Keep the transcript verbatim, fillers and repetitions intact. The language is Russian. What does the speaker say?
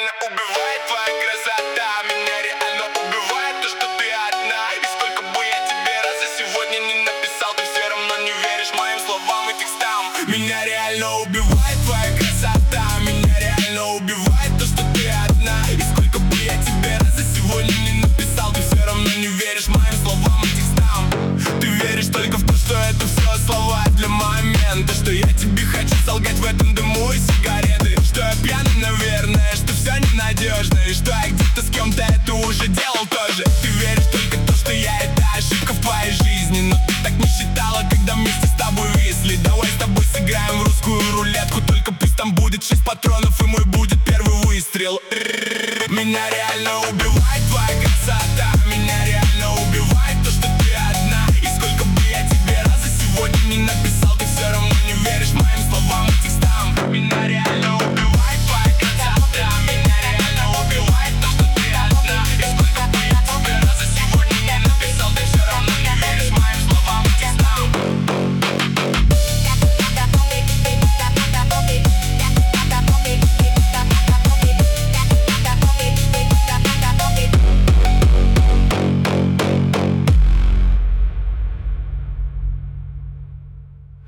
реально убивает твоя красота. Меня реально убивает то, что ты одна. И сколько бы я тебе раз за сегодня не написал, ты все равно не веришь моим словам и текстам. Меня реально убивает твоя красота. Меня реально убивает то, что ты одна. И сколько бы я тебе раз за сегодня не написал, ты все равно не веришь моим словам и текстам. Ты веришь только в то, что это все слова для момента, что я тебе хочу солгать в этом дыму и сигареты, что я пьяный, наверное, что все ненадежно, и что я где-то с кем-то это уже делал тоже. Ты веришь только в то, что я это ошибка в твоей жизни, но ты так не считала, когда вместе с тобой висли. Давай с тобой сыграем в русскую рулетку, только пусть там будет шесть патронов и мой будет первый выстрел. Меня реально убивает твоя красота.